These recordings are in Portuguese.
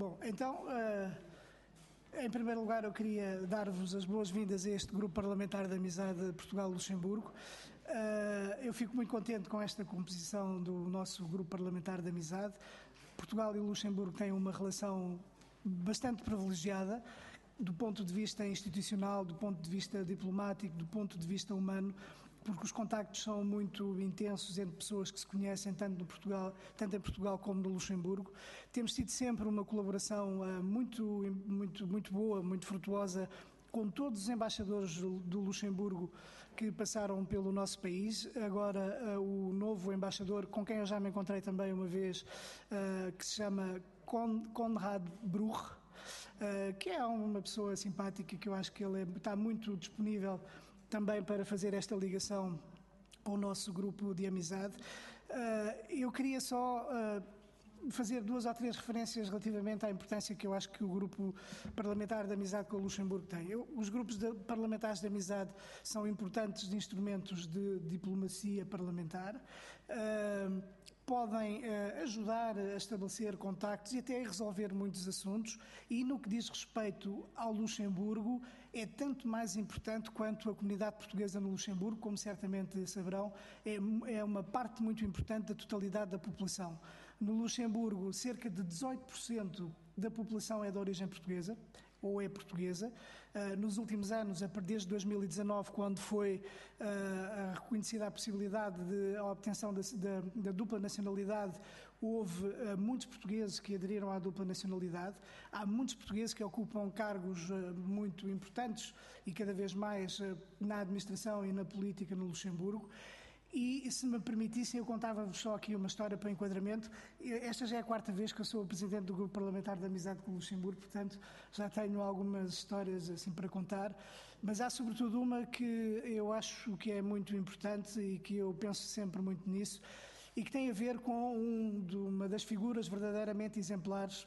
Bom, então, em primeiro lugar, eu queria dar-vos as boas-vindas a este Grupo Parlamentar de Amizade Portugal-Luxemburgo. Eu fico muito contente com esta composição do nosso Grupo Parlamentar de Amizade. Portugal e Luxemburgo têm uma relação bastante privilegiada, do ponto de vista institucional, do ponto de vista diplomático, do ponto de vista humano, porque os contactos são muito intensos entre pessoas que se conhecem tanto em Portugal como no Luxemburgo. Temos tido sempre uma colaboração muito boa, muito frutuosa, com todos os embaixadores do Luxemburgo que passaram pelo nosso país. Agora, o novo embaixador, com quem eu já me encontrei também uma vez, que se chama Konrad Bruch, que é uma pessoa simpática, que eu acho que ele está muito disponível também para fazer esta ligação com o nosso grupo de amizade. Eu queria só fazer 2 ou 3 referências relativamente à importância que eu acho que o Grupo Parlamentar de Amizade com o Luxemburgo tem. Os grupos parlamentares de amizade são importantes instrumentos de diplomacia parlamentar. Podem ajudar a estabelecer contactos e até a resolver muitos assuntos, e no que diz respeito ao Luxemburgo é tanto mais importante quanto a comunidade portuguesa no Luxemburgo, como certamente saberão, é uma parte muito importante da totalidade da população. No Luxemburgo, cerca de 18% da população é de origem portuguesa, ou é portuguesa. Nos últimos anos, desde 2019, quando foi reconhecida a possibilidade de a obtenção da dupla nacionalidade, houve muitos portugueses que aderiram à dupla nacionalidade. Há muitos portugueses que ocupam cargos muito importantes e cada vez mais na administração e na política no Luxemburgo. E, se me permitissem, eu contava-vos só aqui uma história para enquadramento. Esta já é a 4ª vez que eu sou o presidente do Grupo Parlamentar de Amizade com o Luxemburgo, portanto, já tenho algumas histórias assim para contar. Mas há sobretudo uma que eu acho que é muito importante e que eu penso sempre muito nisso, e que tem a ver com uma das figuras verdadeiramente exemplares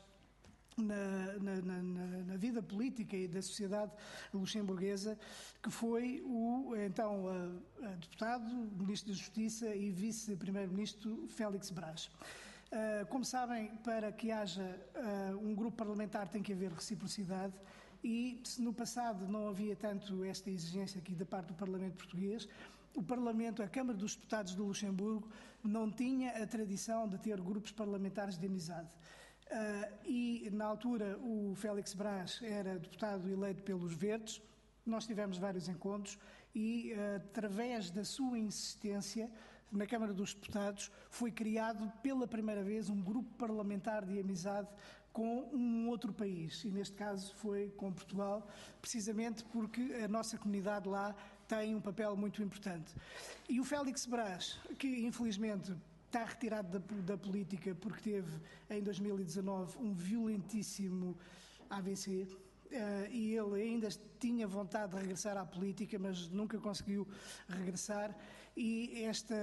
na vida política e da sociedade luxemburguesa, que foi o então deputado, ministro da Justiça e vice-primeiro-ministro Félix Braz. Como sabem, para que haja um grupo parlamentar tem que haver reciprocidade, e se no passado não havia tanto esta exigência aqui da parte do Parlamento português, o Parlamento, a Câmara dos Deputados do Luxemburgo, não tinha a tradição de ter grupos parlamentares de amizade. E, na altura, o Félix Braz era deputado eleito pelos Verdes. Nós tivemos vários encontros e, através da sua insistência, na Câmara dos Deputados, foi criado pela primeira vez um grupo parlamentar de amizade com um outro país, e neste caso foi com Portugal, precisamente porque a nossa comunidade lá tem um papel muito importante. E o Félix Braz, que infelizmente está retirado da política porque teve, em 2019, um violentíssimo AVC, e ele ainda tinha vontade de regressar à política, mas nunca conseguiu regressar, e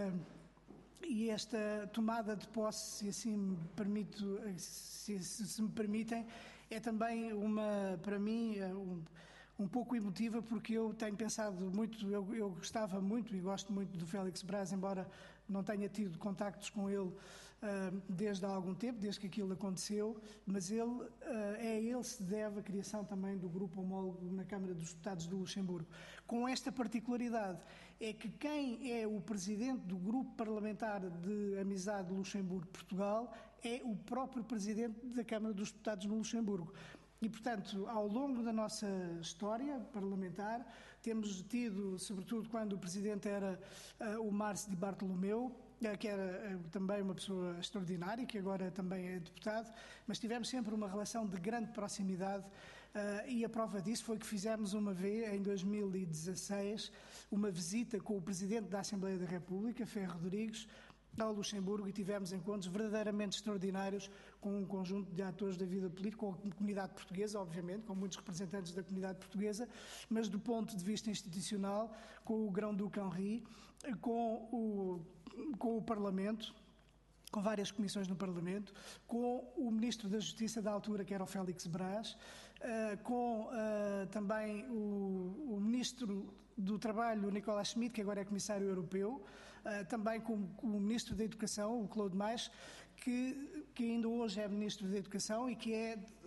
esta tomada de posse, se assim se me permitem, é também para mim, um pouco emotiva, porque eu tenho pensado muito, eu gostava muito e gosto muito do Félix Braz, embora não tenha tido contactos com ele desde há algum tempo, desde que aquilo aconteceu, mas a ele se deve a criação também do grupo homólogo na Câmara dos Deputados do Luxemburgo. Com esta particularidade, é que quem é o presidente do grupo parlamentar de amizade Luxemburgo-Portugal é o próprio presidente da Câmara dos Deputados no Luxemburgo. E, portanto, ao longo da nossa história parlamentar, temos tido, sobretudo quando o presidente era o Márcio de Bartolomeu, que era também uma pessoa extraordinária, que agora também é deputado, mas tivemos sempre uma relação de grande proximidade, e a prova disso foi que fizemos uma vez, em 2016, uma visita com o presidente da Assembleia da República, Ferro Rodrigues, ao Luxemburgo, e tivemos encontros verdadeiramente extraordinários com um conjunto de atores da vida política, com a comunidade portuguesa, obviamente, com muitos representantes da comunidade portuguesa, mas do ponto de vista institucional, com o Grão-Duque Henri, com o Parlamento, com várias comissões no Parlamento, com o Ministro da Justiça da altura, que era o Félix Braz, com também o Ministro do Trabalho, o Nicolas Schmit, que agora é Comissário Europeu, também com o Ministro da Educação, o Claude Mais, que ainda hoje é Ministro da Educação e que é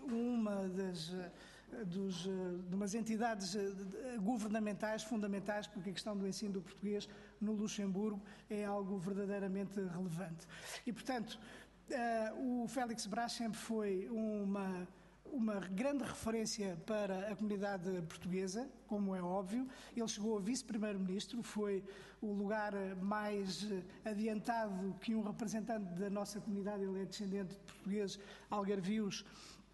de umas entidades governamentais fundamentais, porque a questão do ensino do português no Luxemburgo é algo verdadeiramente relevante. E, portanto, o Félix Braz sempre foi uma grande referência para a comunidade portuguesa, como é óbvio. Ele chegou a vice-primeiro-ministro, foi o lugar mais adiantado que um representante da nossa comunidade, ele é descendente de portugueses algarvios,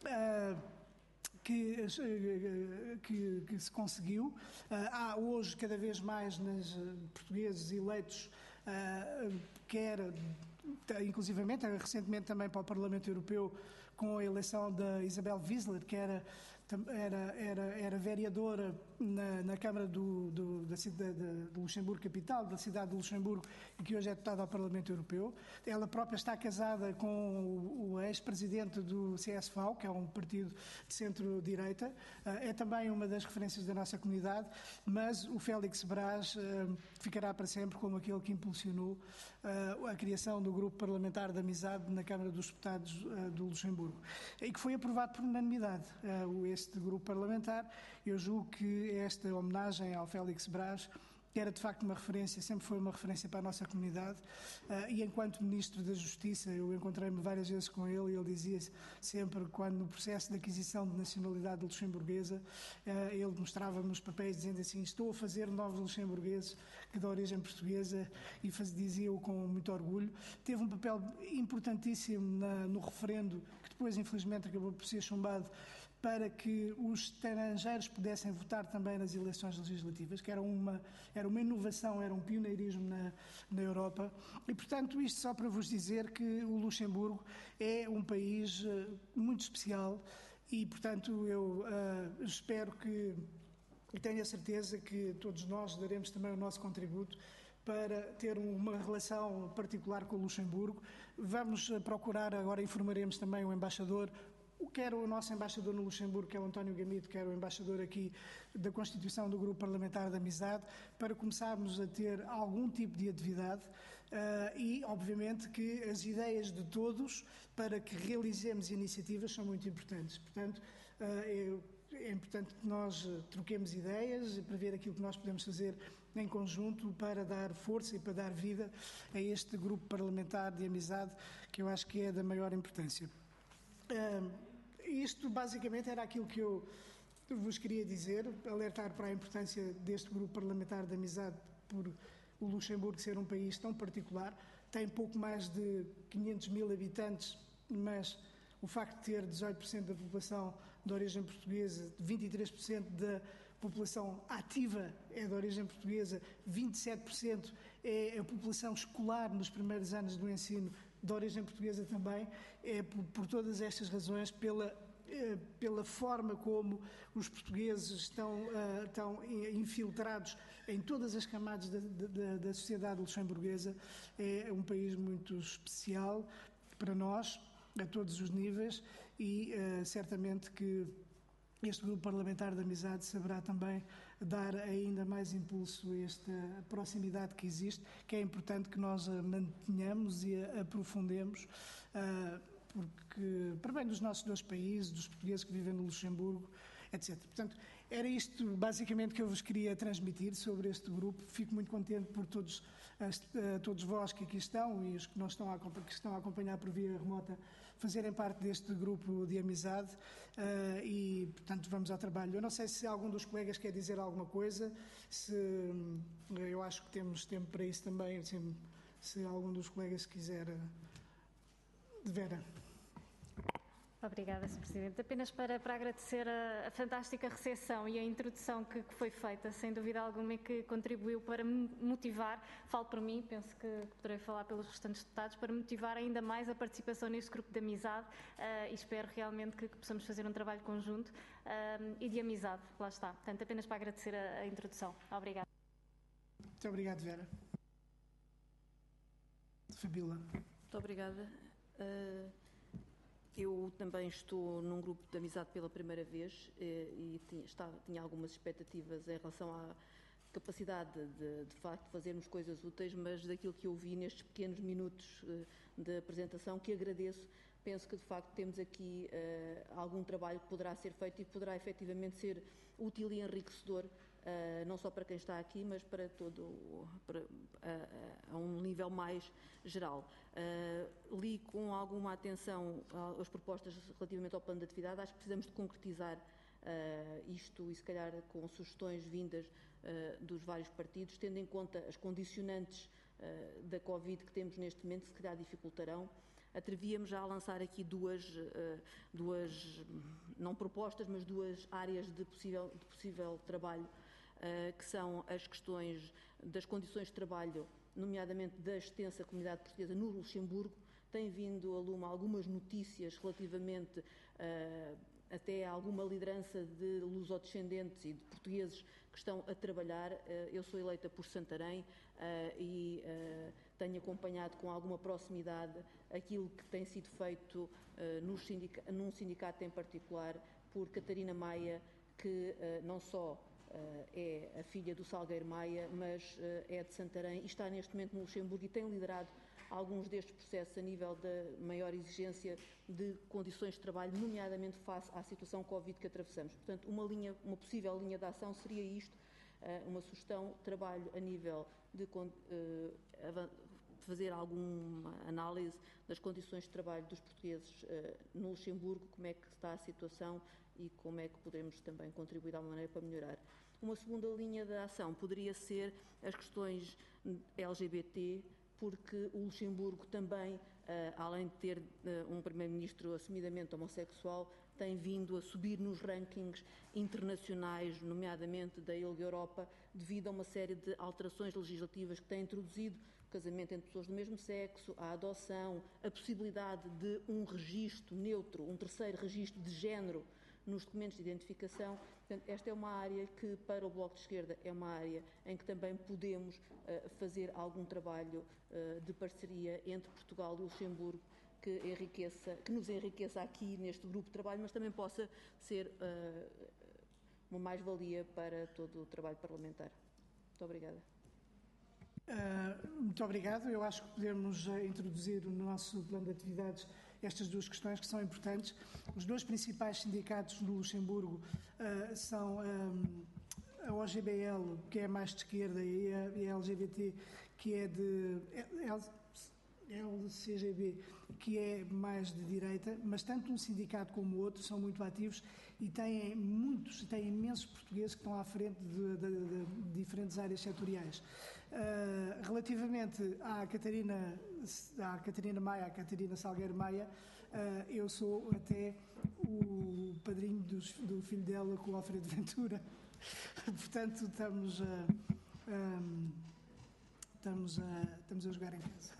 que se conseguiu. Há hoje cada vez mais portugueses eleitos, inclusivamente recentemente também para o Parlamento Europeu, com a eleição da Isabel Wiesler, que era vereadora na Câmara do Luxemburgo Capital, da cidade de Luxemburgo, e que hoje é deputada ao Parlamento Europeu. Ela própria está casada com o ex-presidente do CSV, que é um partido de centro-direita. É também uma das referências da nossa comunidade, mas o Félix Braz ficará para sempre como aquele que impulsionou a criação do Grupo Parlamentar de Amizade na Câmara dos Deputados do Luxemburgo, e que foi aprovado por unanimidade. Este grupo parlamentar, eu julgo que esta homenagem ao Félix Braz era de facto uma referência, sempre foi uma referência para a nossa comunidade, e enquanto Ministro da Justiça eu encontrei-me várias vezes com ele e ele dizia sempre, quando no processo de aquisição de nacionalidade luxemburguesa, ele mostrava-me os papéis dizendo assim: estou a fazer novos luxemburgueses de origem portuguesa, e dizia-o com muito orgulho. Teve um papel importantíssimo no referendo, que depois infelizmente acabou por ser chumbado, para que os estrangeiros pudessem votar também nas eleições legislativas, que era uma inovação, era um pioneirismo na Europa. E, portanto, isto só para vos dizer que o Luxemburgo é um país muito especial e, portanto, eu espero e tenho a certeza que todos nós daremos também o nosso contributo para ter uma relação particular com o Luxemburgo. Vamos procurar, agora informaremos também o embaixador, quer o nosso embaixador no Luxemburgo, que é o António Gamido, quer o embaixador aqui da constituição do Grupo Parlamentar de Amizade, para começarmos a ter algum tipo de atividade e, obviamente, que as ideias de todos para que realizemos iniciativas são muito importantes. Portanto, é importante que nós troquemos ideias para ver aquilo que nós podemos fazer em conjunto para dar força e para dar vida a este Grupo Parlamentar de Amizade, que eu acho que é da maior importância. Isto basicamente era aquilo que eu vos queria dizer, alertar para a importância deste Grupo Parlamentar de Amizade por o Luxemburgo ser um país tão particular. Tem pouco mais de 500 mil habitantes, mas o facto de ter 18% da população de origem portuguesa, 23% da população ativa é de origem portuguesa, 27% é a população escolar nos primeiros anos do ensino de origem portuguesa também, é por todas estas razões, pela forma como os portugueses estão infiltrados em todas as camadas da sociedade luxemburguesa. É um país muito especial para nós, a todos os níveis, e certamente que este Grupo Parlamentar de Amizade saberá também dar ainda mais impulso a esta proximidade que existe, que é importante que nós a mantenhamos e a aprofundemos, porque para bem dos nossos dois países, dos portugueses que vivem no Luxemburgo, etc. Portanto, era isto basicamente que eu vos queria transmitir sobre este grupo. Fico muito contente por todos vós que aqui estão e os que estão a acompanhar por via remota fazerem parte deste grupo de amizade e, portanto, vamos ao trabalho. Eu não sei se algum dos colegas quer dizer alguma coisa, eu acho que temos tempo para isso também, se algum dos colegas quiser. De Vera. Obrigada, Sr. Presidente. Apenas para agradecer a fantástica recepção e a introdução que foi feita, sem dúvida alguma, e que contribuiu para me motivar, falo por mim, penso que poderei falar pelos restantes deputados, para motivar ainda mais a participação neste grupo de amizade e espero realmente que possamos fazer um trabalho conjunto e de amizade, lá está. Portanto, apenas para agradecer a introdução. Obrigada. Muito obrigado, Vera. Fabíola. Muito obrigada. Eu também estou num grupo de amizade pela primeira vez e tinha algumas expectativas em relação à capacidade de facto fazermos coisas úteis, mas daquilo que eu vi nestes pequenos minutos de apresentação, que agradeço, penso que de facto temos aqui algum trabalho que poderá ser feito e que poderá efetivamente ser útil e enriquecedor, não só para quem está aqui, mas para a um nível mais geral. Li com alguma atenção as propostas relativamente ao plano de atividade. Acho que precisamos de concretizar isto e se calhar com sugestões vindas dos vários partidos, tendo em conta as condicionantes da Covid que temos neste momento, que se calhar dificultarão. Atrevíamos já a lançar aqui duas, não propostas, mas duas áreas de possível trabalho, que são as questões das condições de trabalho, nomeadamente da extensa comunidade portuguesa no Luxemburgo. Tem vindo a lume algumas notícias relativamente até a alguma liderança de lusodescendentes e de portugueses que estão a trabalhar. Eu sou eleita por Santarém e tenho acompanhado com alguma proximidade aquilo que tem sido feito num sindicato em particular por Catarina Maia, que não só é a filha do Salgueiro Maia, mas é de Santarém e está neste momento no Luxemburgo e tem liderado alguns destes processos a nível da maior exigência de condições de trabalho, nomeadamente face à situação Covid que atravessamos. Portanto, uma possível linha de ação seria isto, uma sugestão, trabalho a nível de fazer alguma análise das condições de trabalho dos portugueses no Luxemburgo, como é que está a situação e como é que podemos também contribuir de alguma maneira para melhorar. Uma segunda linha de ação poderia ser as questões LGBT, porque o Luxemburgo também, além de ter um primeiro-ministro assumidamente homossexual, tem vindo a subir nos rankings internacionais, nomeadamente da ILGA Europa, devido a uma série de alterações legislativas que têm introduzido o casamento entre pessoas do mesmo sexo, a adoção, a possibilidade de um registro neutro, um terceiro registro de género nos documentos de identificação. Portanto, esta é uma área que, para o Bloco de Esquerda, é uma área em que também podemos fazer algum trabalho de parceria entre Portugal e Luxemburgo que nos enriqueça aqui neste grupo de trabalho, mas também possa ser uma mais-valia para todo o trabalho parlamentar. Muito obrigada. Muito obrigado. Eu acho que podemos introduzir no nosso plano de atividades estas duas questões que são importantes. Os dois principais sindicatos no Luxemburgo são a OGBL, que é mais de esquerda, e a LGBT, que é de LCGB, que é mais de direita, mas tanto um sindicato como o outro são muito ativos e têm imensos portugueses que estão à frente de diferentes áreas setoriais. Relativamente à Catarina Maia, à Catarina Salgueiro Maia, eu sou até o padrinho do filho dela com o Alfredo Ventura. Portanto, estamos a jogar em casa.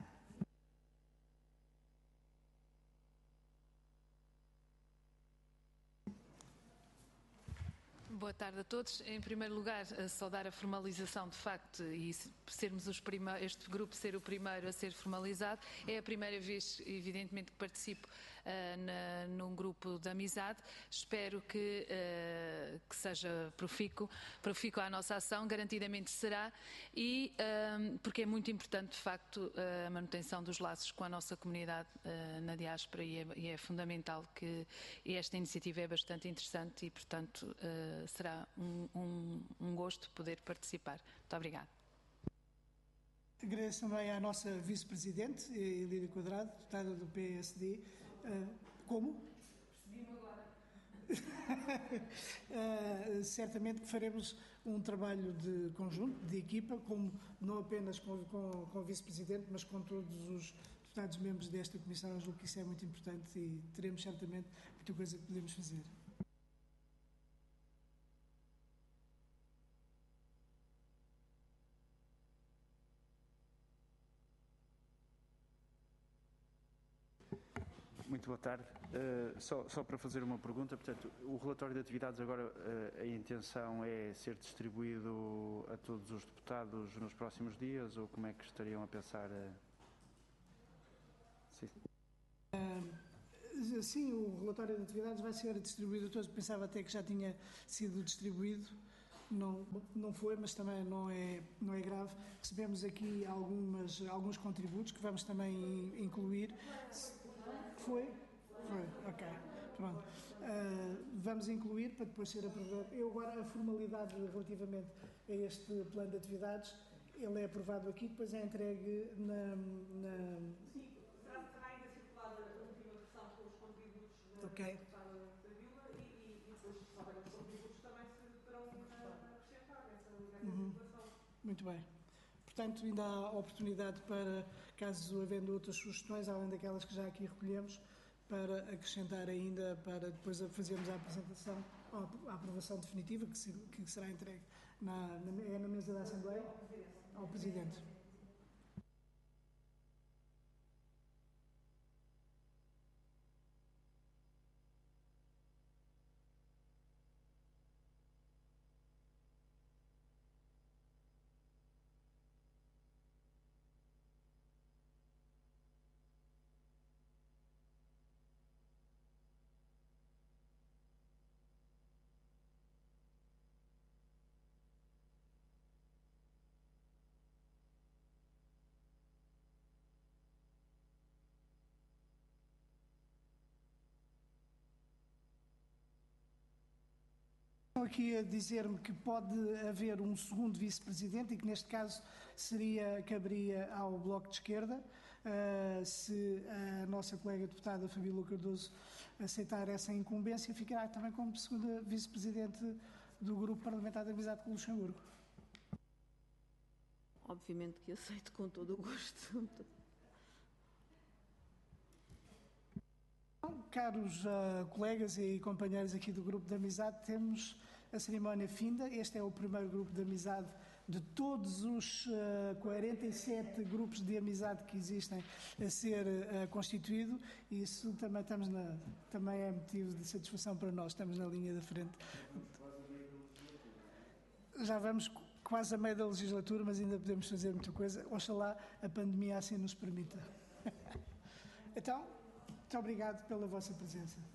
Boa tarde a todos. Em primeiro lugar, saudar a formalização de facto e sermos este grupo ser o primeiro a ser formalizado. É a primeira vez, evidentemente, que participo num grupo de amizade. Espero que seja profícuo à nossa ação, garantidamente será, e porque é muito importante, de facto, a manutenção dos laços com a nossa comunidade na diáspora e é fundamental que esta iniciativa é bastante interessante e, portanto, será um gosto poder participar. Muito obrigada. Agradeço também à nossa vice-presidente, Lídia Quadrado, deputada do PSD. Como? Percebi-me agora. Certamente que faremos um trabalho de conjunto, de equipa, não apenas com o vice-presidente, mas com todos os deputados membros desta comissão. Eu julgo que isso é muito importante e teremos certamente muita coisa que podemos fazer. Muito boa tarde. Só para fazer uma pergunta, portanto, o relatório de atividades agora, a intenção é ser distribuído a todos os deputados nos próximos dias ou como é que estariam a pensar? Sim. Sim, o relatório de atividades vai ser distribuído a todos. Pensava até que já tinha sido distribuído. Não foi, mas também não é grave. Recebemos aqui alguns contributos que vamos também incluir. Foi? Foi, ok. Pronto. Vamos incluir para depois ser aprovado. Eu agora, a formalidade relativamente a este plano de atividades, ele é aprovado aqui, depois é entregue na... Sim, será ainda circulada a última versão com os contributos da Ok. deputada Fabíola e depois, se houver os contributos, também se poderão acrescentar nessa circulação. Muito bem. Portanto, ainda há oportunidade para, caso havendo outras sugestões, além daquelas que já aqui recolhemos, para acrescentar ainda, para depois fazermos a apresentação, a aprovação definitiva, que será entregue na mesa da Assembleia, ao Presidente. Aqui a dizer-me que pode haver um segundo vice-presidente e que neste caso caberia ao Bloco de Esquerda, se a nossa colega deputada Fabíola Cardoso aceitar essa incumbência, ficará também como segunda vice-presidente do Grupo Parlamentar de Amizade com o Luxemburgo. Obviamente que aceito com todo o gosto. Caros colegas e companheiros aqui do Grupo de Amizade, temos a cerimónia finda. Este é o primeiro grupo de amizade de todos os 47 grupos de amizade que existem a ser constituído, e isso também é motivo de satisfação para nós. Estamos na linha da frente. Já vamos quase a meio da legislatura, mas ainda podemos fazer muita coisa. Oxalá a pandemia assim nos permita. Então, muito obrigado pela vossa presença.